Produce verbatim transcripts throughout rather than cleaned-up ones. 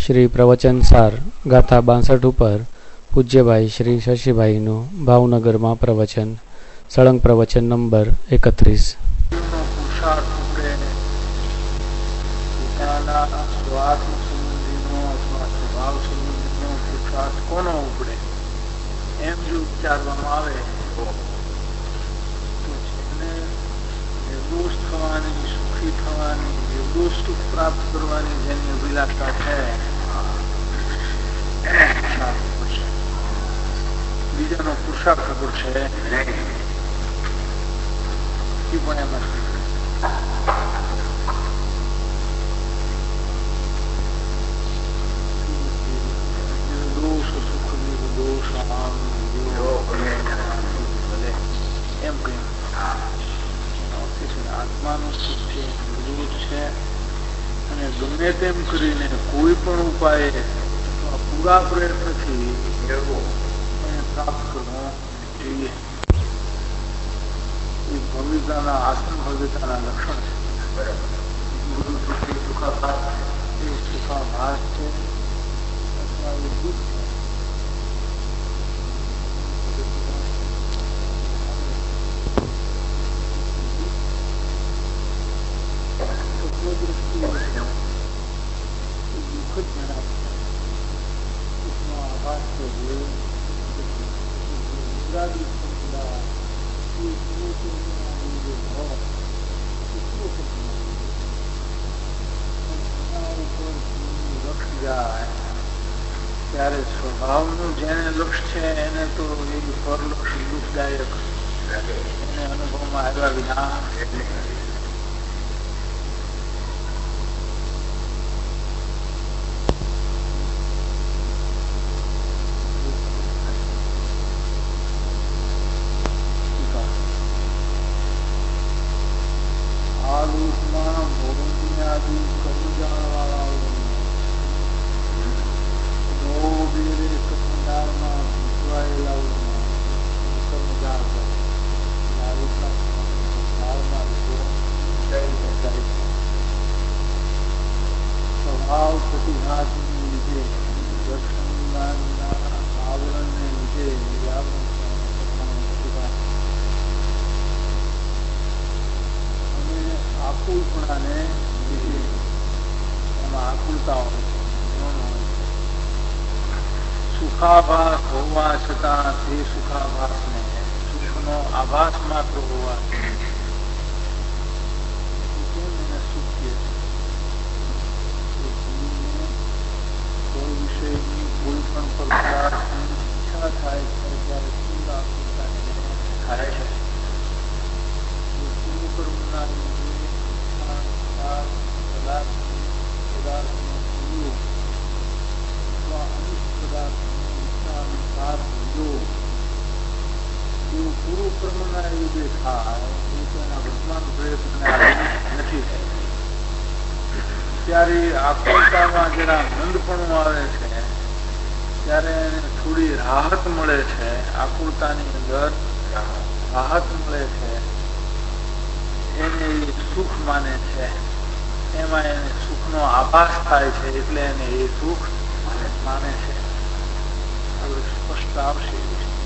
શ્રી પ્રવચન સાર ગાથા બાસઠ ઉપર પૂજ્યભાઈ શ્રી શશીભાઈનું ભાવનગરમાં પ્રવચન, સળંગ પ્રવચન નંબર એકત્રીસ. કોનો ઉપડે એમ જો વિચારવામાં આવે તો જેને નિર્દોષ થવાની, સુખી થવાની, નિર્દોષ સુખ પ્રાપ્ત કરવાની જેની અભિલાષા છે બીજાનો પુરુષાર્થ ખબર છે પણ એમાં એમ કહ્યું આત્માનું સુખ છે, નિર્દોષ છે અને ગમે તેમ કરીને કોઈ પણ ઉપાય પૂરા પ્રયત્નથી મેળવો અને પ્રાપ્ત કરવો જોઈએ. એ ભવ્યતાના આસન ભવ્યતાના લક્ષણ છે. સુખાભાસ એ સુખાભાસ છે અથવા એ દુઃખ છે. ત્યારે સ્વભાવનું જેને લક્ષ છે એને તો એ પરલક્ષ દુઃખદાયક એને અનુભવમાં આવ્યા વિના સુખાભાસ હોવા છતાં તે સુખાભાસ ને સુખનો આભાસ માત્ર હોવા કોઈ વિષયની કોઈ પણ પ્રકારની ઈચ્છા થાય છે ત્યારે સ્થૂળ આકૃતા થાય છે. સ્થૂળ કર્મના પૂરું કર્મના યોગે થાય તેના વર્તમાન પ્રયત્ન નથી થાય ત્યારે આકૃતામાં જરા મંદપણું આવે છે ત્યારે એને થોડી રાહત મળે છે. આકૃતાની અંદર રાહત મળે છે એને સુખ માને છે. એમાં એને સુખનો આભાસ થાય છે એટલે એને એ સુખ માને છે. હવે સ્પષ્ટ આવશે.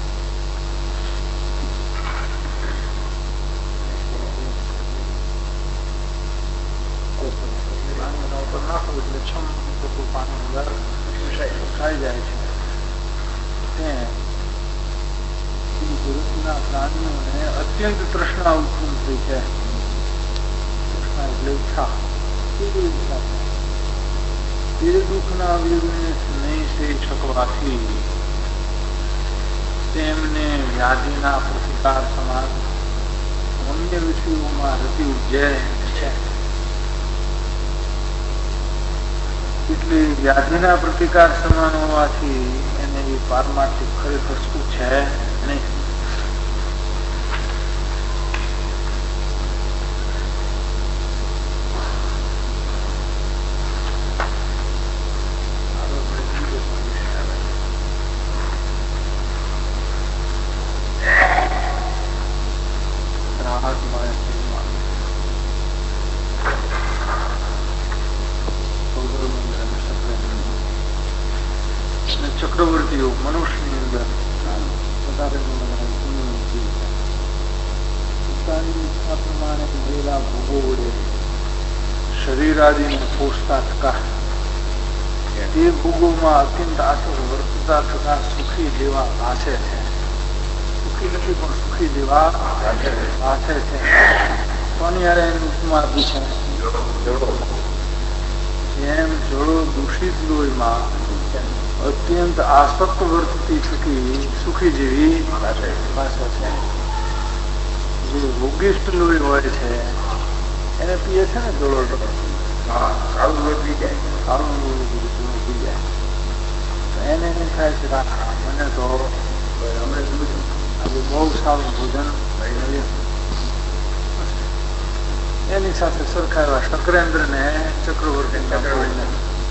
નાખો એટલે છમ પાણી અંદર ખાઈ જાય છે. જગતના પ્રાણીઓને અત્યંત તૃષ્ણા ઉત્પન્ન થઈ છે. તૃષ્ણા એટલે ઈચ્છા. તે દુઃખના વેગને નહીં સહી શકવાથી તેમને વ્યાધિના પ્રતિકાર સમાન અન્ય વિષયોમાં રતિ ઉપજે છે. એટલે વ્યાધિના પ્રતિકાર સમાન હોવાથી એને એ પારમાર્થિક ખરેખર શું છે નહીં. વૃત્તિઓ મનુષ્યની અંદર વધારે પોતાની ઈચ્છા પ્રમાણે મળેલા ભોગો વડે શરીર આદિને પોષતા થતા તે ભોગોમાં અત્યંત આસક્ત વર્તતા થતા સુખી જેવા ભાષે છે. સુખી નથી પણ સુખી જેવા ભાષે છે. કોની યારે એની ઉપમા આપી છે? જેમ જળો દૂષિત લોહીમાં અત્યંત આસક્ત વર્તતી થકી સુખી જેવી ભાષા છે. જે રોગિષ્ઠ લોહી હોય છે એને પીએ છે ને જળો કાળું લોહી પી જાય કાળું લોહી પી જાય તો એને એમ થાય છે મને તો આજે બહુ સારું ભોજન એની સાથે સરખાવ્યા શક્રેન્દ્ર ને ચક્રવર્તી ચક્રવર્તી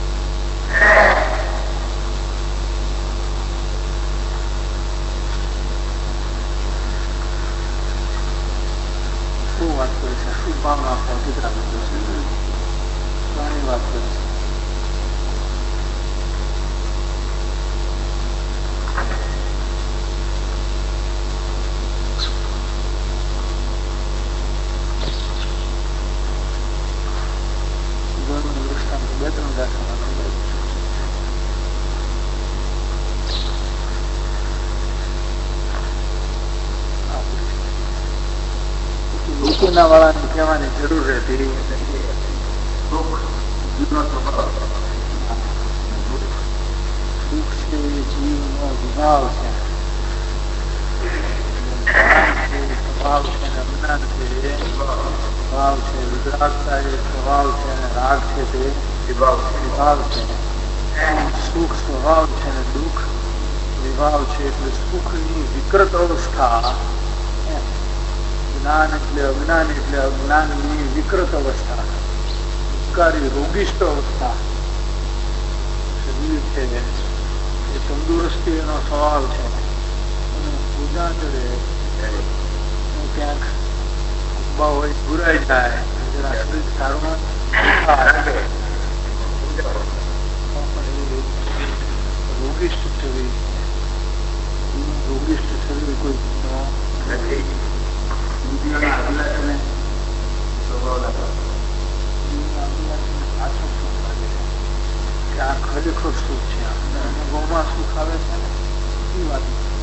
શું વાત કરે છે? શું ભાવના આપવા ગુજરાત ઘણી વાત કરે છે. બે ત્રણ દાખલા લોકોના વાળાને કહેવાની જરૂર રહેતી દુઃખ જીવનો સ્વભાવ દુઃખ છે જીવનો વિભાવ છે સ્વભાવ છે અજ્ઞાન છે ભાવ છે વિતરાગતા એ સ્વભાવ છે અને રાગ છે તે વિભાવ છે. સુખ સ્વભાવ છે અને દુઃખ વિભાવ છે. એટલે સુખની વિકૃત અવસ્થા, જ્ઞાન એટલે અજ્ઞાન એટલે અજ્ઞાનની વિકૃત અવસ્થા, વિકારી રોગિષ્ઠ અવસ્થા. શરીર છે એ તંદુરસ્તી એનો સ્વભાવ છે અને પૂજા ચડે ક્યાંક ઉભા હોય ગુરાઈ જાય જરા શરીર સારું રોગિષ્ઠ શરીર રોગિષ્ઠ શરીર કોઈ નથી. આ ખરેખર સુખ છે. અનુભવમાં સુખ આવે છે ને એ વાત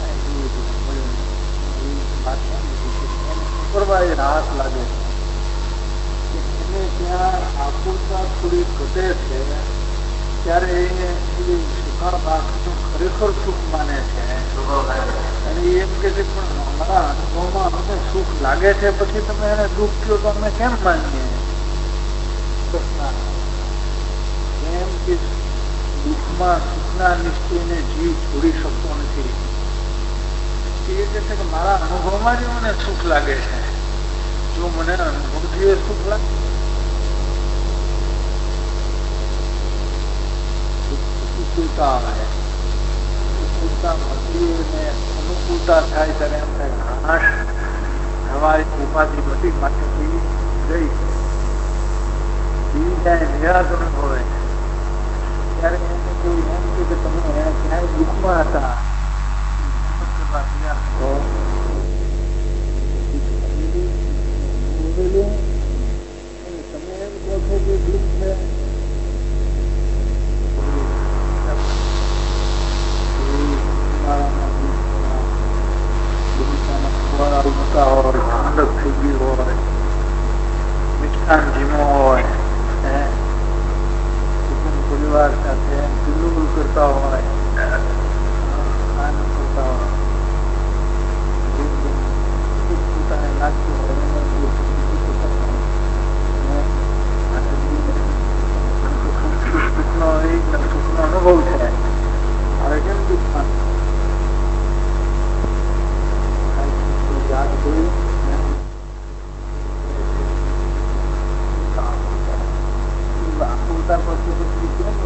રાહત લાગે છે. એને ત્યાં આકુરતા થોડી ઘટે છે ત્યારે એને ખરેખર સુખ માને છે અને એમ કે છે પણ અમારા અનુભવમાં અમને સુખ લાગે છે પછી તમે એને દુઃખ કહો તો અમે કેમ માનીએ? કેમ કે દુઃખમાં સુખના નિશ્ચયને જીવ છોડી શકતો નથી. એ કહે છે કે મારા અનુભવમાં જ મને સુખ લાગે છે. જો મને અનુભવથી સુખ લાગે અનુકૂળતા આવે અનુકૂળતા થાય ત્યારે એમ થાય હાશ તમારી ઉપાધિ બધી માટેથી ગઈ જાય નિરાશ અનુભવે ત્યારે એને કોઈ એમ કે તમે ક્યાંય દુઃખમાં હતા તમે એમ કહો છો કે દુઃખ છે ઠંડક થઈ ગઈ હોય, મીઠાન જીમો હોય, પરિવાર સાથે કિલ્લુલ કરતા હોય, આનંદ કરતા હોય, પોતાને લાગતું હોય સુખનો સુખનો અનુભવ છે. હવે કેમ દુઃખમાં યાદ કર્યું આકુરતા પછી પછી કેમ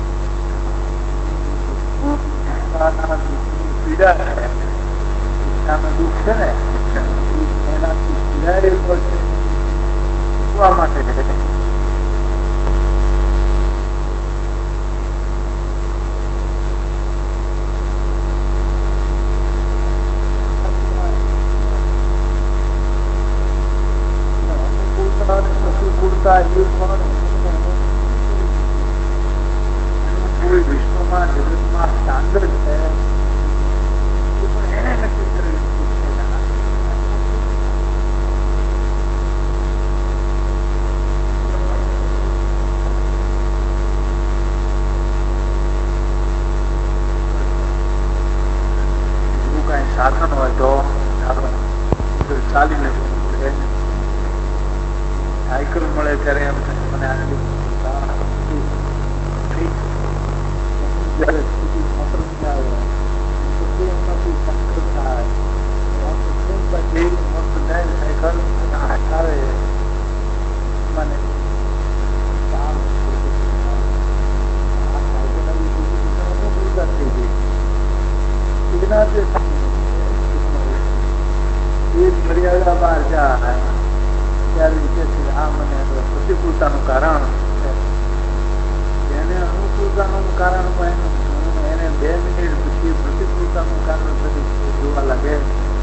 પીડા છે નામે દુઃખ છે ને એનાથી પીડાયેલો છે શીખવા માટે પ્રતિકૂળતા એ પણ કોઈ વિશ્વમાં જગતમાં સ્ટાન્ડર્ડ છે એને નક્કી કરેલું કઈ સાધન હોય તો ચાલીને સાયકલ મળે ત્યારે એમ થાય મને મર્યાદા બહાર જાય ત્યારે વિશે આ મને પ્રતિકૂળતાનું કારણ છે એને અનુકૂળતાનું કારણ પણ એને બે મિનિટ પછી પ્રતિકૂળતાનું કારણ પછી જોવા લાગે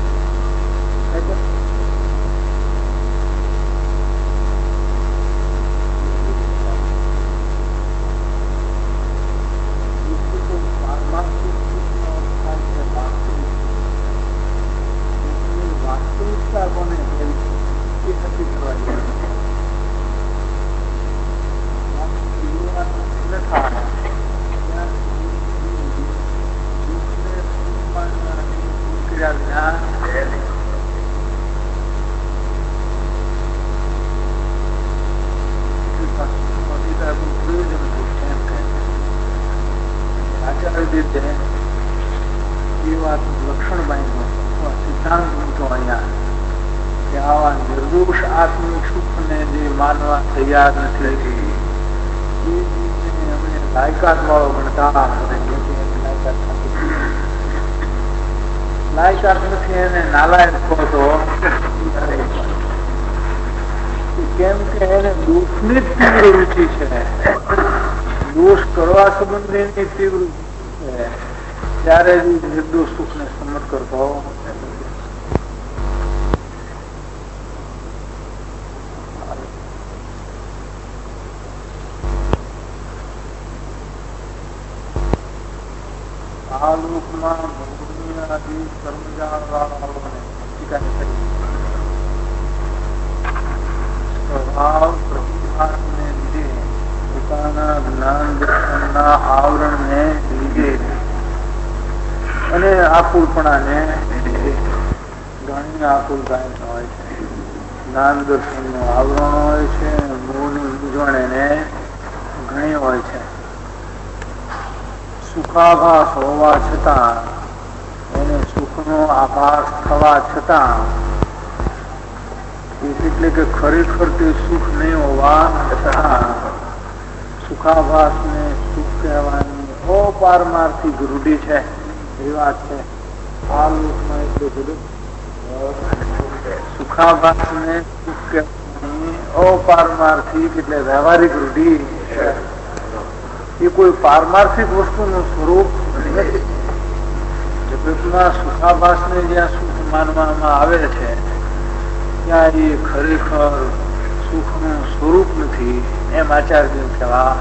વાસ્તવિકતા કોને એ નક્કી કરવા આચાર્ય એ વાત લક્ષણ બાઈ સિદ્ધાંત મૂકો અહીંયા કે આવા નિર્દોષ આત્મિક સુખ ને જે માનવા તૈયાર નથી અમે લાયકાત વાળો ગણતા લાયકાત નથી એને નાલાયક કહો તો કેમ કે એને દોષની તીવ્ર રુચિ છે દોષ કરવા સંબંધીની તીવ્ર રુચિ છે ત્યારે નિર્દોષ સુખ ને સંમત કરતો આ લોકમાં ભગવાનની કર્મજાળ વાળાઓને સ્વભાવ પ્રતિભાને લીધે પોતાના જ્ઞાન દર્શનના આવરણને લીધે અને આકુલપણાને ઘણી આકુલતા હોય છે જ્ઞાન દર્શનનું આવરણ હોય છે મોહની મૂંઝવણ એને ઘણી હોય છે સુખાભાસ હોવા છતાં એને સુખનો આભાસ થવા છતાં એટલે કે ખરેખર તે સુખ નહીં હોવા છતાં સુખાભાસ ને સુખ કહેવાની અપારમાર્થિક રૂઢિ છે એ વાત છે આ લોકમાં એટલે બધું સુખાભાસ ને સુખ કહેવાની અપારમાર્થિક એટલે વ્યવહારિક રૂઢિ છે એ કોઈ પારમાર્થિક વસ્તુનું સ્વરૂપ નથી જગતમાં સુખાભાસ ને જ્યાં સુખ માનવામાં આવે છે ત્યાં એ ખરેખર સુખનું સ્વરૂપ નથી એમ આચાર્ય કહેવા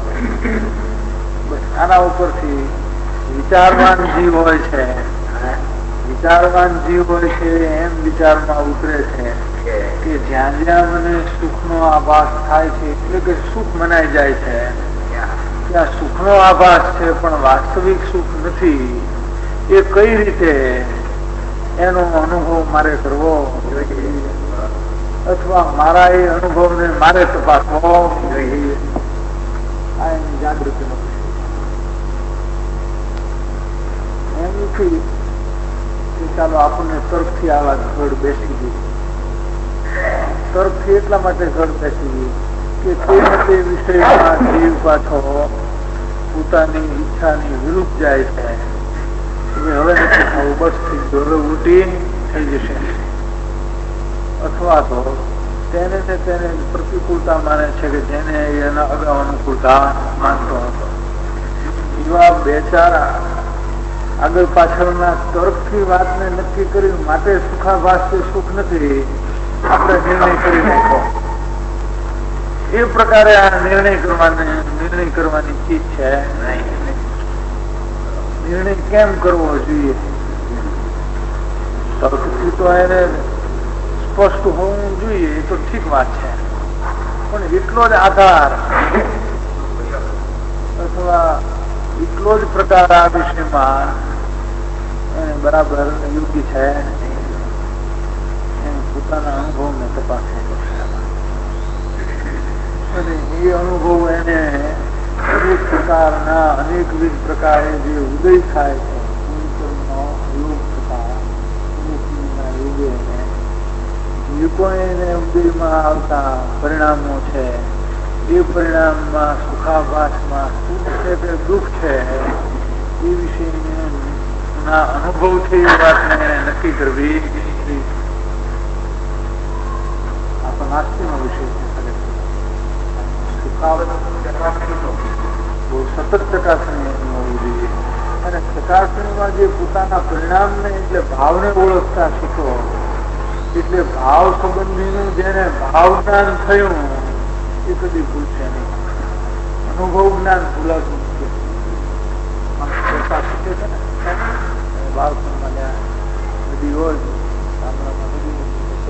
આના ઉપરથી વિચારવાન જીવ હોય છે વિચારવાન જીવ હોય છે એમ વિચારમાં ઉતરે છે કે જ્યાં જ્યાં મને સુખનો આભાસ થાય છે એટલે કે સુખ મનાઈ જાય છે ત્યાં સુખનો આભાસ છે પણ વાસ્તવિક સુખ નથી એ કઈ રીતે એનો અનુભવ મારે કરવો જોઈએ અથવા મારા એ અનુભવને મારે તપાસવો જોઈએ આ એની જાગૃતિનો એમ નથી કે ચાલો આપણને તર્કથી આવા ઘડ બેસી ગઈ તર્કથી એટલા માટે ઘડ બેસી ગઈ કે તે વિષયમાં જીવ પાછો પોતાની ઈચ્છાની વિરુદ્ધ જાય છે હવે નથી થવું, બસ થઈ ગયું, હવે ઉલટી થઈ જશે. અથવા તો તેને ને તેને પ્રતિકૂળતા માને છે કે જેને એના અગાઉ અનુકૂળતા માનતો હતો. એવા બે ચાર આગળ પાછળના તર્કથી વાતને નક્કી કરી માટે સુખાભાસ કે સુખ નથી આપણે નિર્ણય કરી નાખો. એ પ્રકારે આ નિર્ણય કરવાની નિર્ણય કરવાની ચીજ છે નહીં. નિર્ણય કેમ કરવો જોઈએ? તર્કથી તો એને સ્પષ્ટ હોવું જોઈએ, એ તો ઠીક વાત છે, પણ એટલો જ આધાર અથવા એટલો જ પ્રકાર આ વિષયમાં બરાબર યોગ્ય છે એને પોતાના અનુભવને તપાસવો પડશે. અને એ અનુભવ એને અનેક પ્રકારના અનેકવિધ પ્રકારે જે ઉદય થાય છે યોગ થતા યોગે જે કોઈ એને ઉદયમાં આવતા પરિણામો છે એ પરિણામમાં સુખાભાસમાં સુખ છે કે દુઃખ છે એ વિશેના અનુભવથી એ વાતને નક્કી કરવી આ તો નાસ્તિનો વિષય છે. બહુ સતત ચકાસણી હોવી જોઈએ. અને ચકાસણીમાં જે પોતાના પરિણામને એટલે ભાવને ઓળખતા શીખો, એટલે ભાવ સંબંધીનું જેને ભાવ જ્ઞાન થયું એ કદી ભૂલશે નહીં. અનુભવ જ્ઞાન ભૂલાતું નથી. શીખે છે ને બાળપણમાં નદી હોય ગામડામાં નદી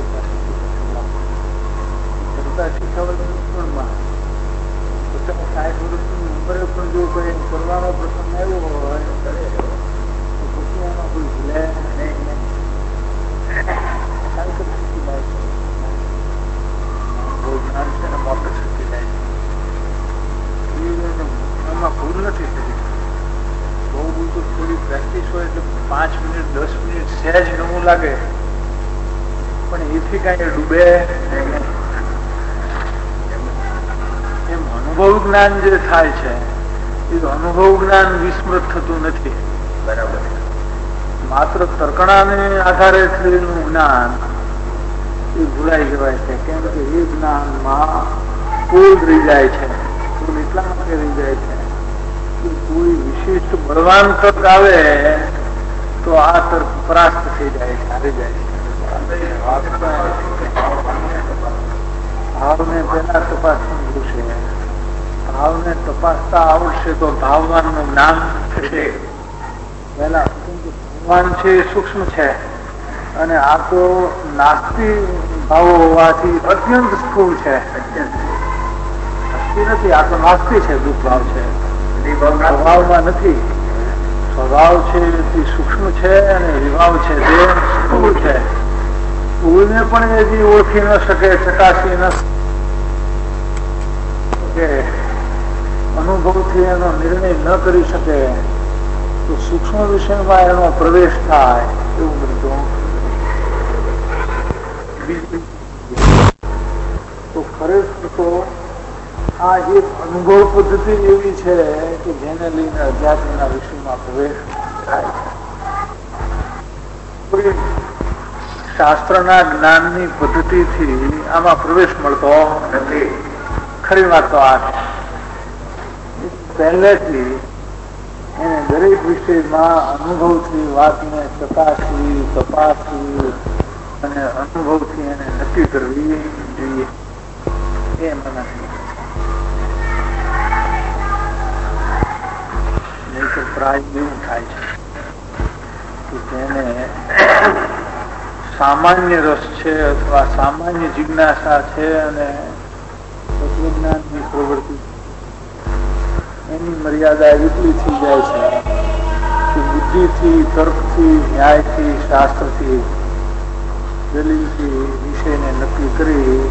કરતા શીખવવામાં સાઠ વર્ષની ઉંમરે પણ જો કોઈ કરવાનો પ્રસંગ આવ્યો હોય તો પછી એમાં કોઈ ભૂલે નહીં. બહુ જ્ઞાન છે ને મોટર શીખી જાય એમાં ભૂલ નથી થતી. બહુ બધું થોડી પ્રેક્ટિસ હોય એટલે પાંચ મિનિટ દસ મિનિટ સહેજ નવું લાગે પણ એથી કાંઈ ડૂબે નહીં. એમ અનુભવ જ્ઞાન જે થાય છે એ અનુભવ જ્ઞાન વિસ્મૃત થતું નથી. બરાબર. માત્ર તર્કણાને આધારે થયેલું જ્ઞાન એ ભૂલાઈ જવાય છે. કેમ કે એ જ્ઞાનમાં કોઈ રહી જાય છે. કોઈ એટલા માટે રહી જાય છે કે કોઈ વિશિષ્ટ બળવાન તર્ક આવે તો આ તર્ક પરાસ્ત થઈ જાય છે, હારી જાય છે. ભાવને પેલા તપાસવું જોશે. ભાવને તપાસતા આવડશે તો ભાવવાન નું જ્ઞાન થશે. પેલા ભગવાન છે એ સૂક્ષ્મ છે અને આ તો નાસ્તી ભાવો હોવાથી અત્યંત સ્થૂળ છે. નાસ્તી નથી, આ તો નાસ્તી છે. દુઃખ ભાવ છે, સ્વભાવમાં નથી. સ્વભાવ છે એ સૂક્ષ્મ છે અને વિભાવ છે તે સ્થૂળ છે. સ્થૂળને પણ એ જે ઓળખી ન શકે, ચકાસી ન શકે, અનુભવથી એનો નિર્ણય ન કરી શકે તો સૂક્ષ્મ વિષયમાં એનો પ્રવેશ થાય એવું બધું. તો ખરેખર તો આ એક અનુભવ પદ્ધતિ એવી છે કે જેને લઈને અધ્યાત્મના વિષયમાં પ્રવેશ થાય છે. શાસ્ત્રના જ્ઞાનની પદ્ધતિથી આમાં પ્રવેશ મળતો નથી. ખરી વાત તો આ છે. પહેલેથી એને દરેક વિષયમાં અનુભવથી વાતને ચકાસવી, તપાસવી અને અનુભવથી એને નક્કી કરવી જોઈએ. એ મને નહીં તો પ્રાય એવું થાય છે કે તેને સામાન્ય રસ છે અથવા સામાન્ય જિજ્ઞાસા છે અને તત્વજ્ઞાનની પ્રવૃત્તિ એની મર્યાદા એટલી થઈ જાય છે કે બુદ્ધિથી, તર્કથી, ન્યાયથી, શાસ્ત્રથી, દલીલથી વિષયને નક્કી કરી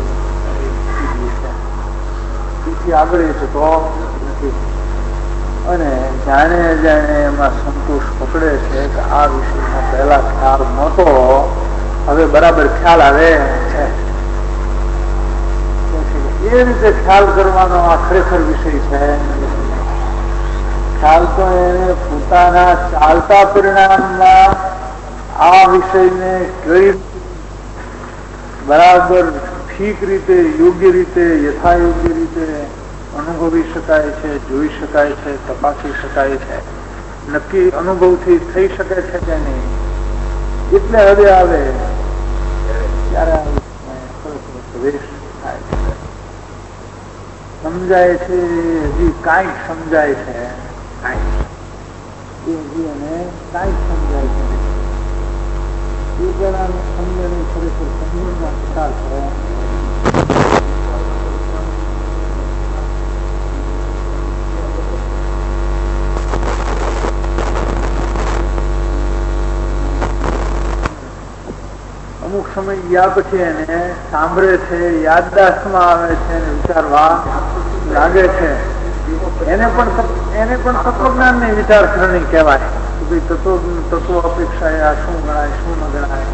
તેથી આગળ જતો નથી. અને જાણે જાણે એમાં સંતોષ પકડે છે કે આ વિષયમાં પહેલા ખ્યાલ નહોતો, હવે બરાબર ખ્યાલ આવે છે. એ રીતે ખ્યાલ કરવાનો આ ખરેખર વિષય છે. ખ્યાલ તો એને પોતાના ચાલતા પરિણામમાં આ વિષયને કઈ બરાબર ઠીક રીતે, યોગ્ય રીતે, યથાયોગ્ય રીતે અનુભવી શકાય છે, જોઈ શકાય છે, તપાસી શકાય છે, નક્કી અનુભવથી થઈ શકે છે કે નહીં, એટલે હવે આવે ત્યારે પ્રવેશ થાય છે, સમજાય છે. હજી કાંઈક સમજાય છે, કાંઈક હજી એને કાંઈક સમજાય છે. એ જણાનું સમજણ ખરેખર સમજણના પ્રકાર છે. અમુક સમય ગયા પછી એને સાંભળે છે, યાદદાસ્તમાં આવે છે, વિચારવા લાગે છે. એને પણ એને પણ તત્વજ્ઞાન ની વિચારસરણી કહેવાય. તત્વ તત્વ અપેક્ષા આ શું ગણાય, શું ન ગણાય.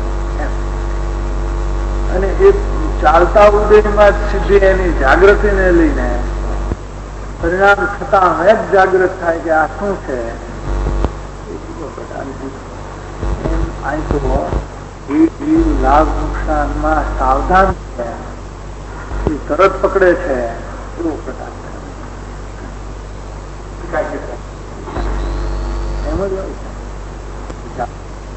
અને એ ચાલતા ઉદયમાં સીધી એની જાગૃતિને લઈને પરિણામ થતા હવે જ જાગૃત થાય કે આ શું છે. એમ આ તો લાભ નુકસાનમાં સાવધાન છે, એ તરત પકડે છે, એવો પ્રકાર છે. એમ જ હોય છે.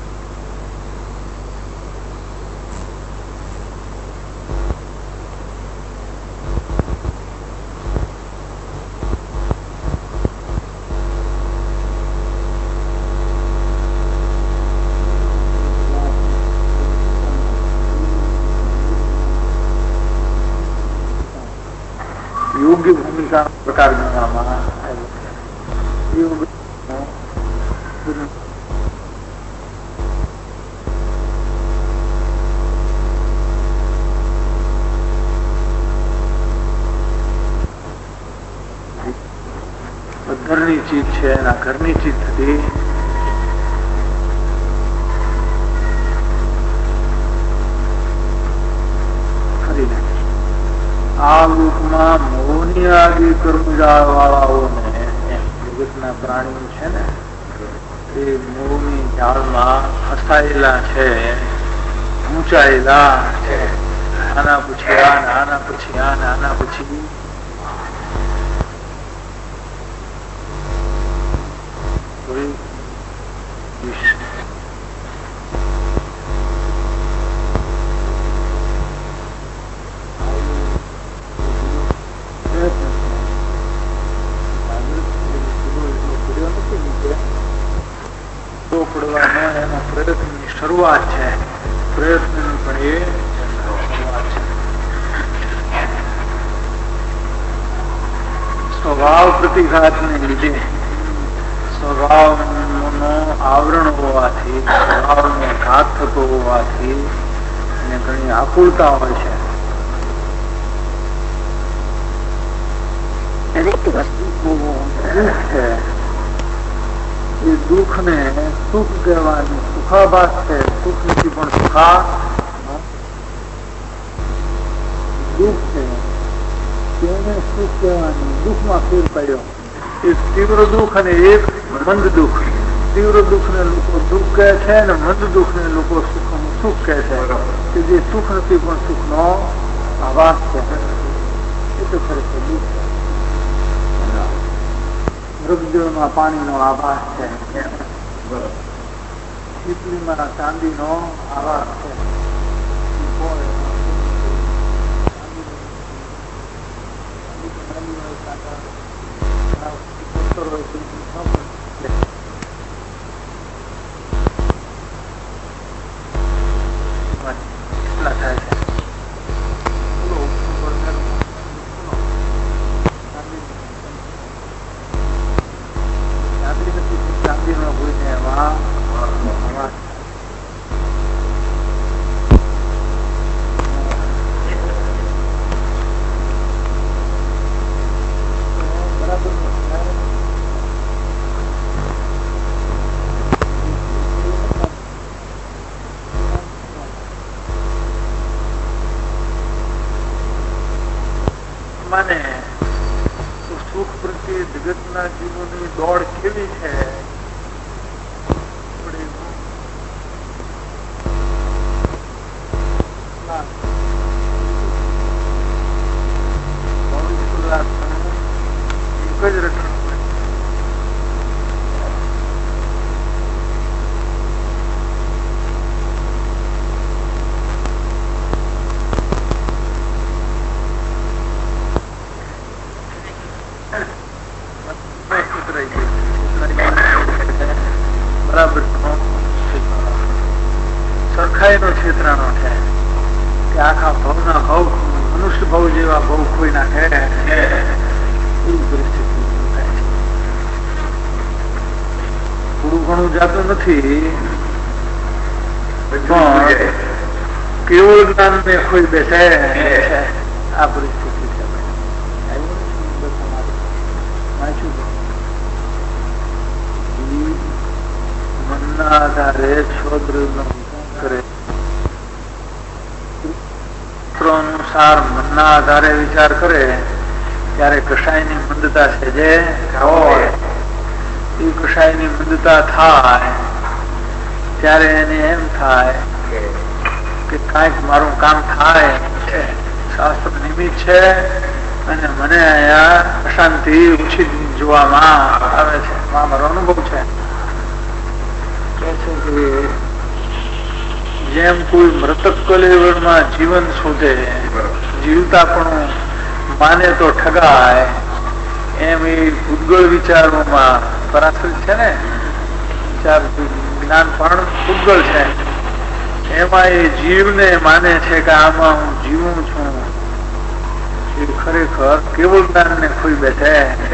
યોગ્ય ભૂમિકા પ્રકાર ગણવામાં આવ્યો છે. ઘરની ચીજ છે, એના ઘરની ચીજ થતી ફરી નાખી. આ લોકમાં મોહની આદિ કર્મજાળ વાળાઓને જગતના પ્રાણીઓ છે ને, એ મોહની જાળમાં ફસાયેલા છે, ઊંચાયેલા છે. આના પછી આ, આના પછી આ, આના પછી પડવાનો એનો પ્રયત્નની શરૂઆત છે. પ્રયત્નની પણ એ શરૂઆત છે. સ્વભાવ પ્રતિઘાતને લીધે, સ્વભાવનો આવરણ હોવાથી, સ્વભાવનો ઘાત થતો હોવાથી એને ઘણી આકુલતા હોય છે. દરેક વસ્તુ દુઃખ છે. એ દુઃખ ને સુખ કહેવાનું સુખાભાસ છે. સુખ નથી પણ સુખા દુઃખ છે. તેને સુખ કહેવાનું દુઃખમાં ફેર પડ્યો. એક તીવ્ર દુઃખ અને એક મંદ દુઃખ. તીવ્ર દુઃખ ને લોકો દુઃખ કહે છે અને મંદ દુઃખ ને લોકો સુખ સુખ કહે છે. કે જે સુખ નથી પણ સુખ નો આભાસ છે. એ તો ખરેખર દુઃખ છે. મૃગજળમાં પાણીનો આભાસ છે, ચીપલીમાં ચાંદીનો આભાસ છે. થાય છે. કસાય નો છેતરાનો છે કે આખા ભવના ભવ મનુષ્ય ભવ જેવા ભવ કોઈ નાખે એવી પરિસ્થિતિ થાય છે. થોડું ઘણું જાતું નથી પણ કેવળ જ્ઞાન ને કોઈ બેસે આ પરિસ્થિતિ છે. મનના આધારે છોદ્ર કરે અનુસાર મનના આધારે વિચાર કરે ત્યારે કષાયની મંદતા છે જે હોય એ કષાયની મંદતા થાય ત્યારે એને એમ થાય કે કાંઈક મારું કામ થાય છે, શાસ્ત્ર નિમિત્ત છે અને મને અહીંયા અશાંતિ ઓછી જોવામાં આવે છે. મારો અનુભવ છે જેમ કોઈ મૃતક કલેવરમાં જીવન શોધે, જીવતા પણ માને તો ઠગાય, એમ એ ઉદ્ગળ વિચારોમાં પરાશ્રિત છે ને, વિચાર જ્ઞાન પણ ઉદ્ગળ છે, એમાં એ જીવને માને છે કે આમાં હું જીવું છું. એ ખરેખર કેવળ જ્ઞાન ને ખોઈ બેઠે.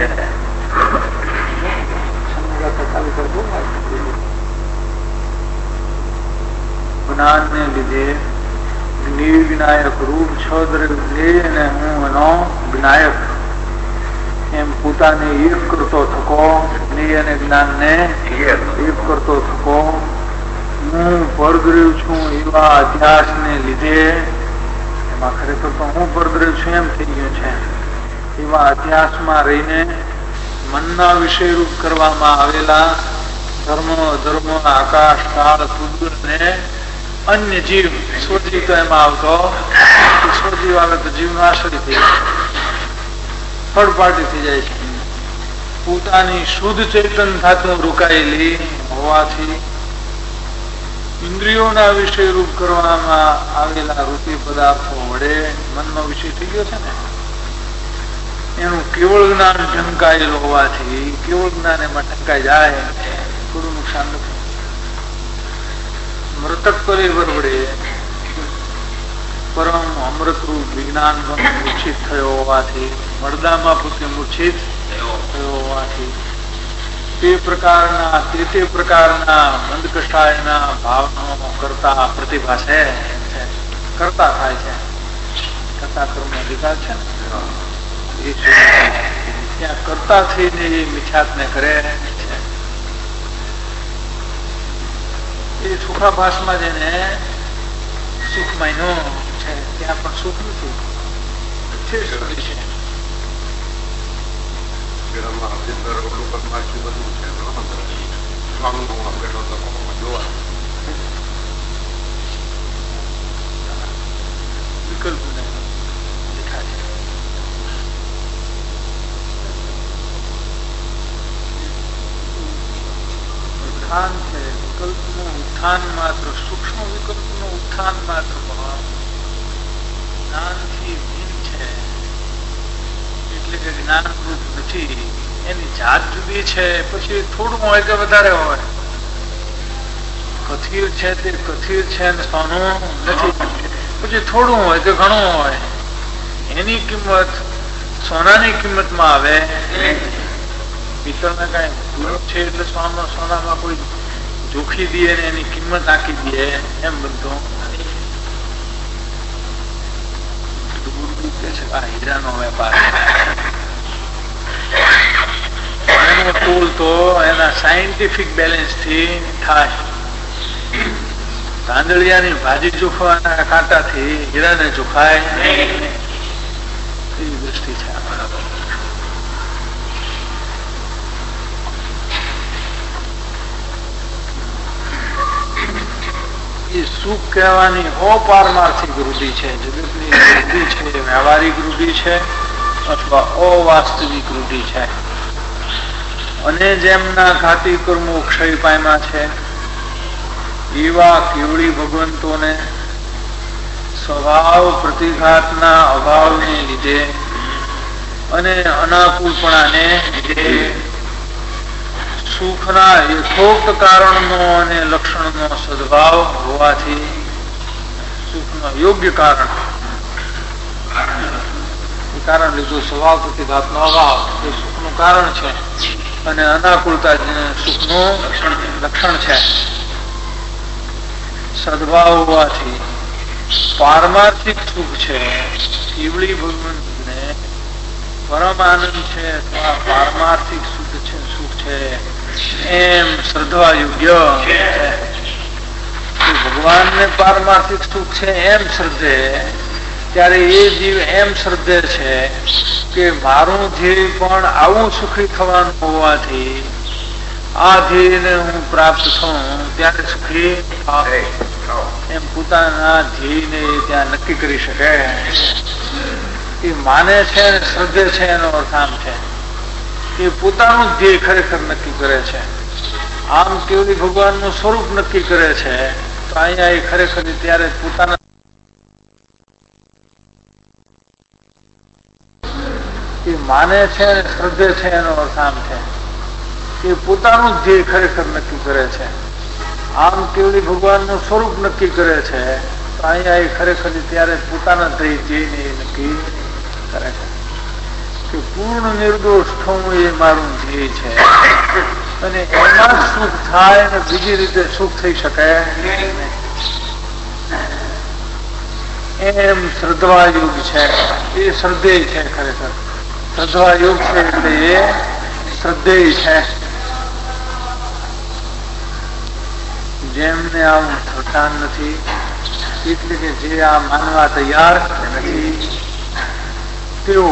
જ્ઞાન ને લીધે નિર્વિનાયક રૂપ છોદ્ર અને હું એનો વિનાયક એમ પોતાને એક કરતો થકો, અને જ્ઞાન ને એક કરતો થકો, હું પરદ્રવ છું એવા અધ્યાસ ને લીધે, એમાં ખરેખર તો હું પરદ્રવ છું એમ થઈ ગયું છે, એવા અધ્યાસમાં રહીને મનના વિષય રૂપ કરવામાં આવેલા ધર્મ ધર્મ આકાશ કાળ કુદરત ને અન્ય જીવ સ્વજીવ તો એમાં આવતો સ્વજીવ આવે તો જીવ નો આશ્રય થઈ જાય, થર્ડ પાર્ટી થઈ જાય છે. પોતાની શુદ્ધ ચેતન ધાતુ રોકાયેલી હોવાથી ઇન્દ્રિયોના વિષય રૂપ કરવામાં આવેલા રૂપી પદાર્થો વડે મનનો વિષય થઈ ગયો છે ને, એનું કેવળ જ્ઞાન ઢંકાયેલું હોવાથી કેવળ જ્ઞાન એમાં ઢંકાઈ જાય, થોડું નુકસાન નથી. મૃતક કલેવર વડે પરમ અમૃતરૂપ વિજ્ઞાન મૂર્છિત થયો હોવાથી, મરદામાં પોતે મૂર્છિત થયો હોવાથી તે પ્રકારના તે તે પ્રકારના મંદ કષાયના ભાવનો કરતા પ્રતિભા છે, કરતા થાય છે, કરતા કર્મ અધિકાર છે ને, એ ત્યાં કરતા થઈને એ મિથ્યાત ને કરે છે. એ સુખાભાસમાં જેને સુખ માન્યો છે ત્યાં પણ સુખ નથી છે. વિકલ્પ ઉત્થાન છે, વિકલ્પ નું ઉત્થાન માત્ર, સૂક્ષ્મ વિકલ્પ નું ઉત્થાન માત્ર જ્ઞાનથી ભિન્ન છે, એટલે કે જ્ઞાન રૂપ નથી, એની જાત જુદી છે. પછી થોડું હોય કે વધારે હોય, કથિર છે તે કથિર છે ને સોનું નથી, પછી થોડું હોય કે ઘણું હોય, એની કિંમત સોનાની કિંમતમાં આવે. પિત્તળ ને કઈ ગુરુ છે એટલે સોના સોનામાં કોઈ જોખી દે ને એની કિંમત નાખી દે એમ બધું હીરાનો વેપાર. એનો ટોલ તો એના સાયન્ટિફિક બેલેન્સ થી થાય. તાંદળિયાની ભાજી જોખવાના કાંટાથી હીરાને જોખાય એવી દ્રષ્ટિ છે. એ સુખ કહેવાની અપારમાર્થિક વૃદ્ધિ છે, જગતની વૃદ્ધિ છે, વ્યવહારિક વૃદ્ધિ છે અથવા અવાસ્તવિક વૃદ્ધિ છે. અને જેમના ઘાતી કર્મો ક્ષય પામ્યા છે એવા કેવળી ભગવંતોને સ્વભાવ પ્રતિઘાતના અભાવને લીધે અને અનાકૂળપણાને લીધે સુખના યથોક્ત કારણનો અને લક્ષણનો સદભાવ હોવાથી યોગ્ય કારણ કારણ લીધું. સ્વભાવ પ્રતિઘાતનો અભાવ એ સુખનું કારણ છે અને અનાકુળતા સુખનું લક્ષણ છે. સદભાવ હોવાથી પારમાર્થિક સુખ છે. શિવળી ભગવાનને પરમ આનંદ છે અથવા પારમાર્થિક સુખ છે સુખ છે એમ શ્રદ્ધા યોગ્ય છે. ભગવાનને પારમાર્થિક સુખ છે એમ શ્રદ્ધે ત્યારે એ જીવ એમ શ્રદ્ધે છે કે મારું ધ્યેય પણ આવું સુખી થવાનું હોવાથી આ ધ્યેયને હું પ્રાપ્ત થઉં ત્યારે સુખી એમ પોતાના ધ્યેયને ત્યાં નક્કી કરી શકે. એ માને છે અને શ્રદ્ધે છે એનો અર્થ આમ છે એ પોતાનું ધ્યેય ખરેખર નક્કી કરે છે. આમ કેવલી ભગવાનનું સ્વરૂપ નક્કી કરે છે તો અહીંયા એ ખરેખર ત્યારે પોતાના એ માને છે અને શ્રદ્ધે છે એનો અર્થ આમ છે એ પોતાનું ધ્યેય ખરેખર નક્કી કરે છે. આમ કેવલી ભગવાનનું સ્વરૂપ નક્કી કરે છે તો અહીંયા એ ખરેખર ત્યારે પોતાના ધ્યેયને નક્કી કરે છે કે પૂર્ણ નિર્દોષ થવું એ મારું ધ્યેય છે અને એમાં સુખ થાય અને બીજી રીતે સુખ થઈ શકે એમ શ્રદ્ધા યોગ છે. એ શ્રદ્ધેય છે. ખરેખર શ્રદ્ધા યોગ છે એટલે એ શ્રદ્ધેય છે. જેમને આમ થતા નથી એટલે કે જે આ માનવા તૈયાર નથી તેઓ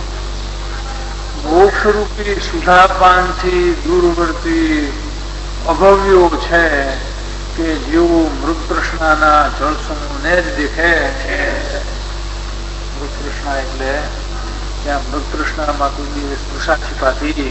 મોક્ષરૂપી સુધાપાનથી દૂરવર્તી અભવ્યો છે કે જેઓ મૃગ તૃષ્ણાના જળસમૂહને જ દેખે. મૃગ તૃષ્ણા એટલે ત્યાં મૃગ તૃષ્ણામાં કોઈ દિવસ તૃષા छिपाતી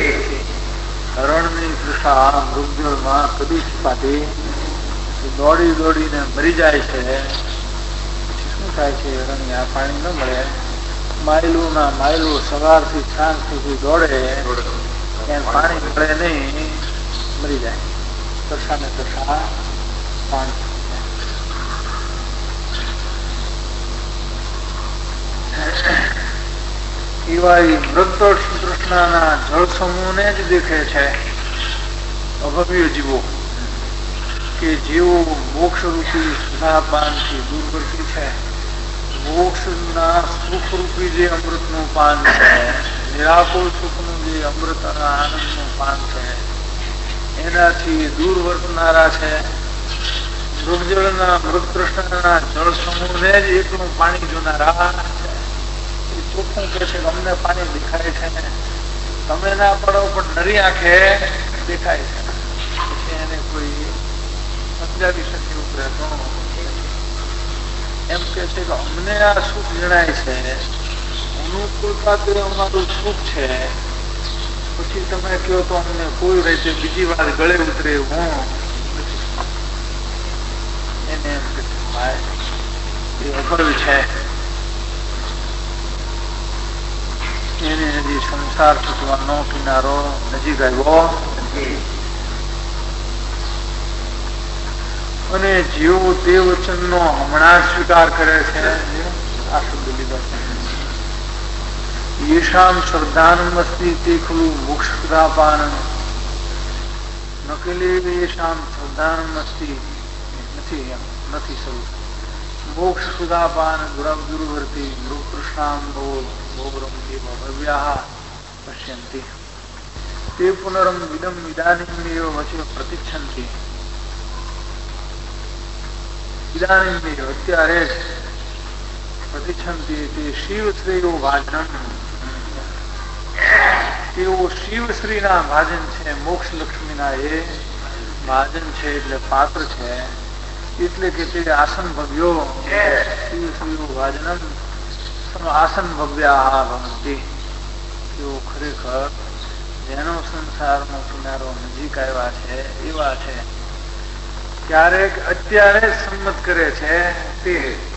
હરણની તૃષા મૃગજળમાં કદી छिपाતી દોડી દોડીને મરી જાય છે. પછી શું થાય છે? હરણ આ પાણી ન મળે માયલું ના માયલું સવારથી સાંજ સુધી દોડે ત્યાં પાણી મળે નહીં મરી જાય. તરસા ને તરસા પાણી એવા મૃગ તૃષ્ણાના જળ સમૂહને જ દેખે છે અભવ્ય જીવો કે જેઓ મોક્ષ રૂપી સુધાપાનથી દૂરવર્તી છે. મોક્ષના સુખરૂપી જે અમૃતનું પાન છે નિરાકુળ સુખનું જે અમૃત અને આનંદનું પાન છે એનાથી દૂર વર્તનારા છે. મૃગજળના મૃગ તૃષ્ણના જળ સમૂહને જ એકલું પાણી જોનારા છે. એ ચોખ્ખું કે છે અમને પાણી દેખાય છે ને તમે ના પડો પણ નરી આંખે દેખાય છે. પછી એને કોઈ સમજાવી શકે એવું રહેતો એમ કે છે કે અમને આ સુખ જણાય છે અનુકૂળતા તે અમારું સુખ છે. પછી તમે કહો તો અમને કોઈ રીતે બીજી વાર ગળે ઉતરે હું એને એમ કે એ અભવ્ય છે. એને હજી સંસાર છૂટવાનો કિનારો નજીક આવ્યો નથી. અને જેઓ તે વચનનો હમણાં સ્વીકાર કરે છે આ શબ્દ લીધો છે યેષામ શ્રદ્ધાનમસ્તિ તે ખલું મોક્ષદાપાન નકલી યેષામ શ્રદ્ધાનમસ્તિ નથી એમ નથી સ્વરૂપ મોક્ષ સુદાપાન દુર્વર્તી મૃગ કૃષ્ણામ ભવ્યા પશ્યંતિ તે પુનરમ વિદમ ઇદાનીમ એવ વચે પ્રતિચ્છન્તિ. ઇદાનીમ અત્યારે જ પ્રતિચ્છન્તિ તે શિવશ્રીઓ ભાજન તેઓ શિવશ્રીના ભાજન છે. મોક્ષ લક્ષ્મીના એ ભાજન છે એટલે પાત્ર છે એટલે કે તે આસન ભવ્યો શિવશ્રીઓ ભાજનમ આસન ભવ્યા ભવંતિ. તેઓ ખરેખર જેનો સંસારનો કિનારો નજીક આવ્યા છે એવા છે. ક્યારેક અત્યારે સંમત કરે છે તે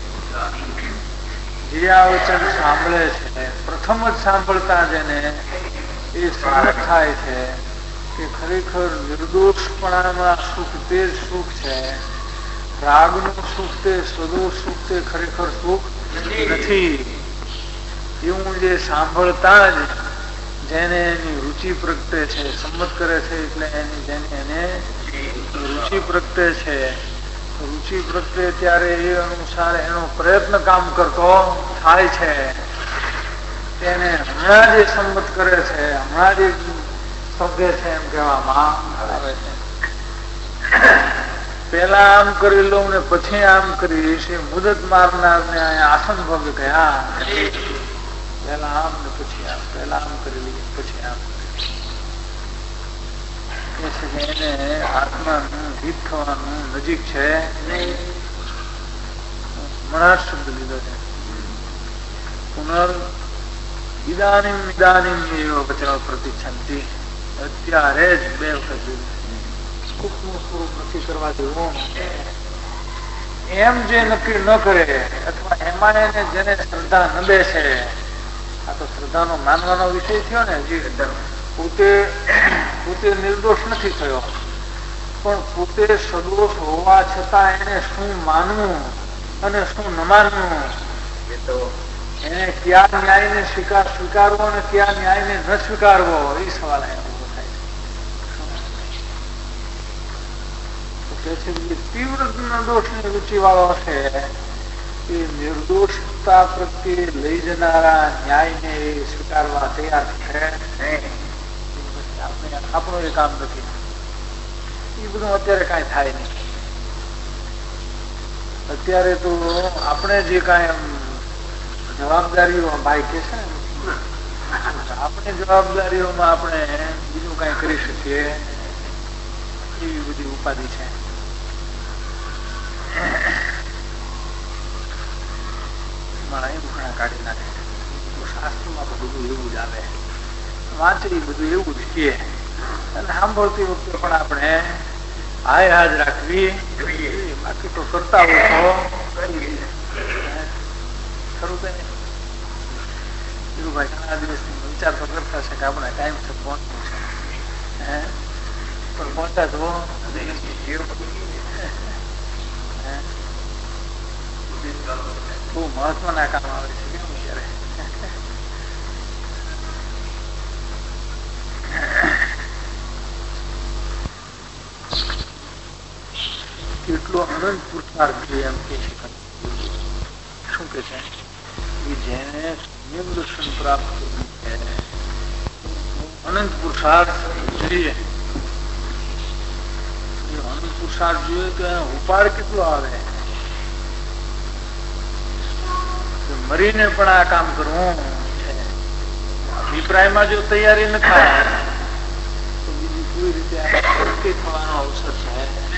જે આ વચન સાંભળે છે પ્રથમ જ સાંભળતા જેને એ સંમત થાય છે કે ખરેખર નિર્દોષપણામાં સુખ તે જ સુખ છે. રાગનું સુખ તે સદોષ સુખ તે ખરેખર સુખ નથી. એવું જે સાંભળતા જ જેને એની રુચિ પ્રગટે છે, સંમત કરે છે, એટલે એની જેને એને રુચિ પ્રગટે છે, રુચિ પ્રગટે ત્યારે એ અનુસાર એનો પ્રયત્ન કામ કરતો થાય છે. તેને હમણાં જે સંમત કરે છે, હમણાં જે સમજે છે એમ કહેવામાં આવે છે. પેલા આમ કરી લઉં ને પછી આમ કરીશ એ મુદત મારનાર ને આસન ભોગ ગયા. પેલા આમ ને પછી આમ, પેલા આમ કરી લઈએ પછી આમ એને આત્માનું હિત થવાનું નજીક છે. હમણાં શબ્દ લીધો છે પુનર ઇદાનીમ ઇદાનીમ એવો બચાવ પ્રતિચ્છંતિ. અત્યારે જ બે વખત સુખનું સ્વરૂપ નક્કી કરવા જેવું એમ જે નક્કી ન કરે અથવા એમાં એને જેને શ્રદ્ધા ન બેસે, આ તો શ્રદ્ધાનો માનવાનો વિષય થયો ને. હજી પોતે પોતે નિર્દોષ નથી થયો, પણ પોતે સદોષ હોવા છતાં એને શું માનવું અને શું ન માનવું, એને કયા ન્યાયને સ્વીકાર સ્વીકારવો અને કયા ન્યાયને ન સ્વીકારવો, એ સવાલ ઉભો થાય છે. તીવ્ર નિર્દોષની રુચિ વાળો છે એ નિર્દોષતા પ્રત્યે લઈ જનારા ન્યાયને સ્વીકારવા તૈયાર છે. આપણું એ કામ નથી. એ બધું અત્યારે કઈ થાય નહીં. અત્યારે તો આપણે જે કઈ જવાબદારીઓ ભાઈ કે છે ને, આપણે જવાબદારીઓમાં આપણે બીજું કઈ કરી શકીએ એવી બધી ઉપાધિ છે. કાઢી નાખે. શાસ્ત્રમાં તો બધું એવું જ આવે, વાંચે બધું એવું જ કે, અને સાંભળતી વખતે પણ આપણે હાય હાજ રાખવી જોઈએ. બાકી તો કરતા હોય તો ખરું કે નહીં. ધીરુભાઈ ઘણા દિવસની વિચાર તો કરતા છે કે આપણે ટાઈમ છે પહોંચવું છે, હે પણ પહોંચતા તો બહુ મહત્વના કામ આવે છે. કેવું ત્યારે કેટલો અનંત પુરુષાર્થ જોઈએ એમ કે છે. શું કે છે કે જેને દર્શન પ્રાપ્ત કર્યું છે અનંત પુરુષાર્થ જોઈએ. અનંત પુરુષાર્થ જોઈએ તો ઉપાડ કેટલો આવે. મરીને પણ આ કામ કરવું છે. અભિપ્રાયમાં જો તૈયારી ન થાય તો બીજી કોઈ રીતે થવાનો અવસર છે.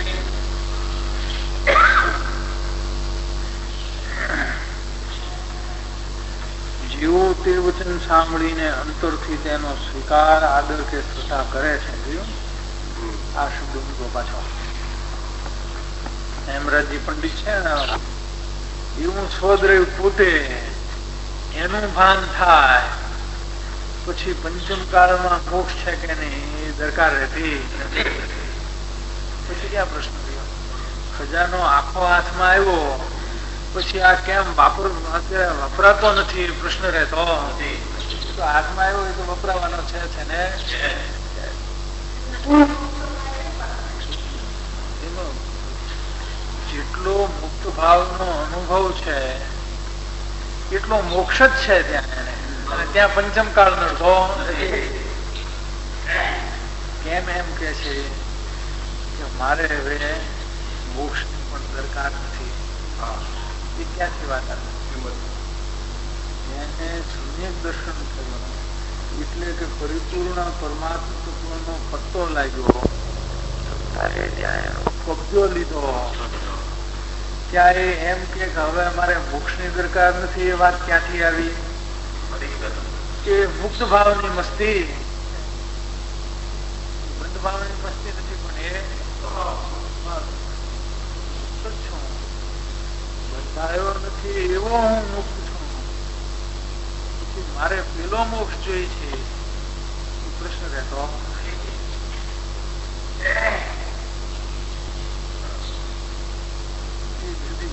જેવો તે વચન સાંભળીને અંતરથી તેનો સ્વીકાર આદર કે શ્રદ્ધા કરે છે. આ શબ્દ મૂકો પાછો. હેમરાજજી પંડિત છે ને, એવું સ્વદ્રવ પોતે એનું ભાન થાય પછી પંચમ કાળમાં મોક્ષ છે કે નહીં એ દરકાર રહેતી પછી ક્યાં પ્રશ્ન થયો. ખજાનો આખો હાથમાં આવ્યો પછી આ કેમ વાપર અત્યારે વપરાતો નથી પ્રશ્ન રહેતો. તો હાથમાં આવ્યો એ તો વપરાવાનો છે ને. જેટલો મુક્ત ભાવનો અનુભવ છે એટલો મોક્ષ જ છે ત્યાં. અને ત્યાં પંચમ કાળ નડતો કેમ એમ કે છે કે મારે હવે મોક્ષ પણ દરકાર નથી. એ ક્યાંથી વાત આવે? એને સમ્યક દર્શન થયું એટલે કે પરિપૂર્ણ પરમાત્મા તત્વનો પત્તો લાગ્યો, કબજો લીધો. ત્યારે એમ કે હવે અમારે મોક્ષ ની દરકાર નથી. એ વાત ક્યાંથી આવી? કે મુક્ત ભાવની મસ્તી, બંધ ભાવની મસ્તી નથી, પણ એ છું, બંધાયો નથી એવો હું મુક્ત છું. પછી મારે પેલો મોક્ષ જોઈએ છે એ પ્રશ્ન રહેતો.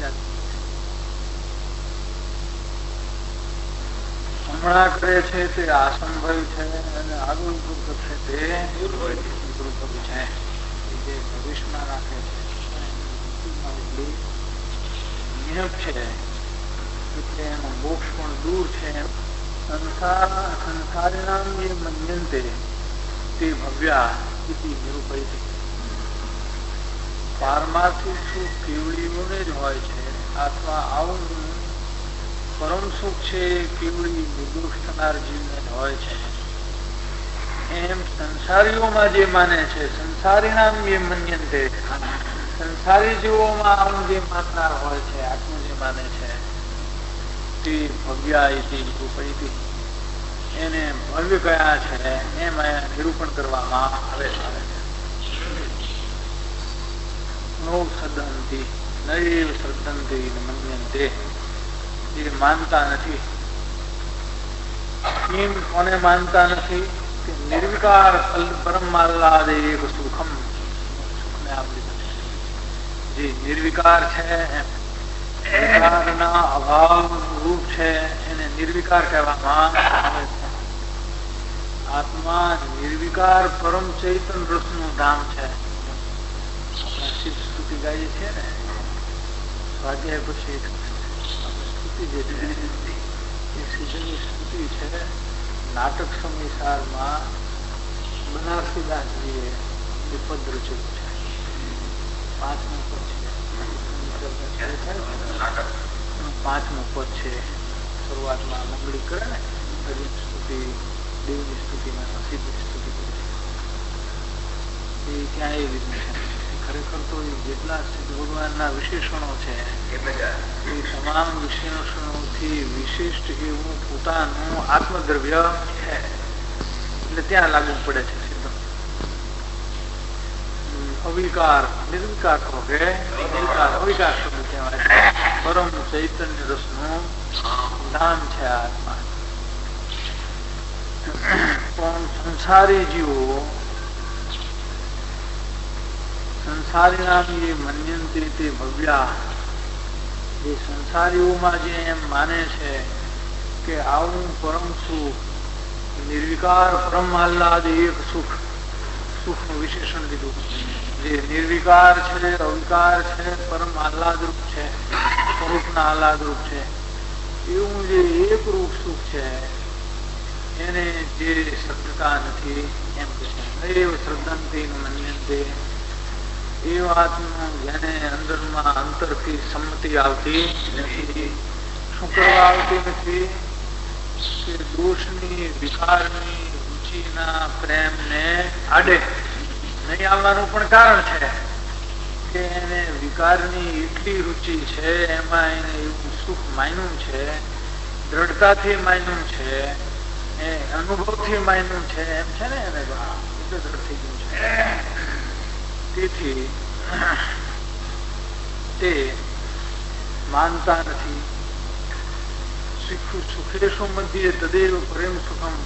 હમણાં કરે છે તે આસંભવ છે અને આગળ કરશે તે ગુરુપદ છે. જે ભવિષ્યમાં રાખે છે નિયમ છે એટલે એનો મોક્ષ પણ દૂર છે. સંસાર સંસારિણામ જે મન્યંતે તે ભવ્યા ઇતિ નિરૂપયતે. પારમાર્થિક સુખ કેવડીઓને જ હોય છે અથવા આવું પરમ સુખ છે કેવડી નિર્દોષ થનાર જીવને જ હોય છે. એમ સંસારીઓમાં જે માને છે સંસારીણામ જે મન્યંતે સંસારી જીવોમાં આવું જે માનનાર હોય છે આટલું જે માને છે તે ભવ્યા ઇતિ નિરૂપયતિ એને ભવ્ય કયા છે એમ નિરૂપણ કરવામાં આવે છે. નો શ્રદ્ધંતી નૈવ શ્રદ્ધંતી મન્યંતે એ માનતા નથી. કેમ કોને માનતા નથી કે નિર્વિકાર પરમ આહ્લાદ એક સુખમ સુખને આવરી જે નિર્વિકાર છે વિકારના અભાવ રૂપ છે એને નિર્વિકાર કહેવામાં આવે છે. આત્મા નિર્વિકાર પરમ ચૈતન રસનું ધામ છે. શિવ સ્તુતિ ગાઈએ છીએ ને સ્વાધ્યાય પછી સ્તુતિ જે છે એ સીધની સ્તુતિ છે નાટક સંસારમાં બનારસીદાસજીએ એ પદ રચ્યું છે. પાંચમું પદ છે પાંચમું પદ છે શરૂઆતમાં મંગળી કરે ને હરિ સ્તુતિ દેવની સ્તુતિમાં સિદ્ધની સ્તુતિ કરે એ ત્યાં એ રીતનું છે. ખરેખર તો એ જેટલા સિદ્ધ ભગવાનના વિશેષણો છે એ તમામ વિશેષણોથી વિશિષ્ટ એવું પોતાનું આત્મદ્રવ્ય છે એટલે ત્યાં લાગુ પડે છે. સિદ્ધ અવિકાર નિર્વિકાર કહો કે નિર્વિકાર અવિકાર શબ્દ કહેવાય છે. પરમ ચૈતન્ય રસનું ધામ છે આત્મા. પણ સંસારી જીવો સંસારીનામ જે મન્યંતે તે ભવ્યા એ સંસારીઓમાં જે એમ માને છે કે આવું પરમ સુખ નિર્વિકાર પરમ આહ્લાદ એક સુખ સુખનું વિશેષણ લીધું. જે નિર્વિકાર છે અવિકાર છે પરમ આહ્લાદ રૂપ છે સ્વરૂપના આહ્લાદ રૂપ છે એવું જે એક રૂપ સુખ છે એને જે શ્રદ્ધતા નથી એમ કે છે શ્રદ્ધંતી મન્યંતે એ વાતનું જેને અંદરમાં અંતરથી સંમતિ આવતી નથી. શું કરવા આવતી નથી કે દોષની વિકારની રુચિના પ્રેમને આડે નહીં આવવાનું પણ કારણ છે કે એને વિકારની એટલી રુચિ છે એમાં એને એવું સુખ માન્યું છે દ્રઢતાથી માન્યું છે એ અનુભવથી માન્યું છે એમ છે ને એને એટલે દ્રઢ થઈ ગયું છે. તેથી તે માનતા નથી. સુખેશુ મધ્યે તદેવ પ્રેમ સુખમ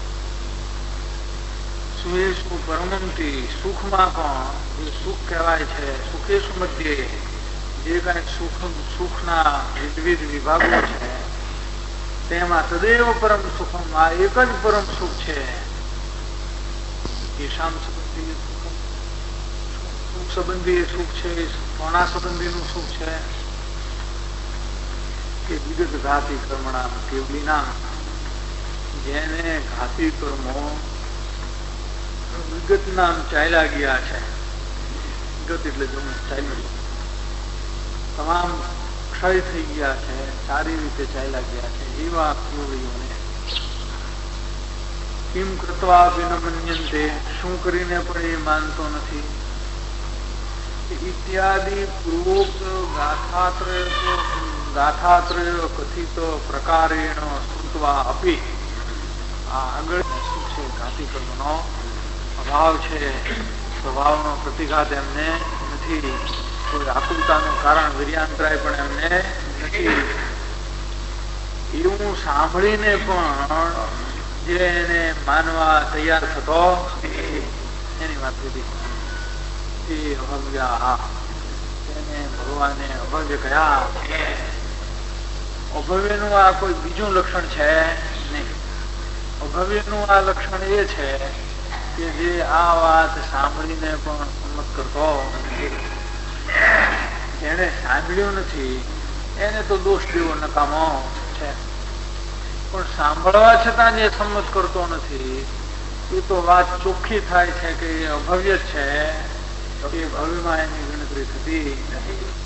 સુહેશુ પરમંતી સુખમાં પણ જે સુખ કહેવાય છે સુખેશુ મધ્યે જે કઈ સુખ સુખના વિવિધ વિભાગો છે તેમાં તદેવ પરમ સુખમ આ એક જ પરમ સુખ છે. ઈશામ સંબંધી સુખ સંબંધી સુખ છે કોના સંબંધીનું સુખ છે કે વિગત ઘાતી કર્મણા કેવલી નામ જેને ઘાતી કર્મો વિગત નામ ચાલ્યા ગયા છે. વિગત એટલે જૂનું ચાલ્યું તમામ ક્ષય થઈ ગયા છે સારી રીતે ચાલ્યા ગયા છે એવા કેવલીઓને કિમ કૃત્વા ન મન્યંતે શું કરીને પણ એ માનતો નથી. ઇત્યાદિ પૂર્વોક્ત ગાથાત્રય ગાથાત્રય કથિત પ્રકારેણ શ્રુત્વા અપી આ આગળ શું છે ઘાતી કર્મનો અભાવ છે સ્વભાવનો પ્રતિઘાત એમને નથી. કોઈ આકુલતાનું કારણ વીર્યાંતરાય પણ એમને નથી. એવું સાંભળીને પણ જે એને માનવા તૈયાર થતો એની વાત કીધી એ અભવ્યા એને ભગવાને અભવ્ય કહ્યા. અભવ્યનું આ કોઈ બીજું લક્ષણ છે નહીં. અભવ્યનું આ લક્ષણ એ છે કે જે આ વાત સાંભળીને પણ સંમત કરતો નથી. જેને સાંભળ્યું નથી એને તો દોષ દેવો નકામો છે, પણ સાંભળવા છતાં જે સંમત કરતો નથી એ તો વાત ચોખ્ખી થાય છે કે એ અભવ્ય છે, એ ભવ્યમાં એની ગણતરી થતી નથી.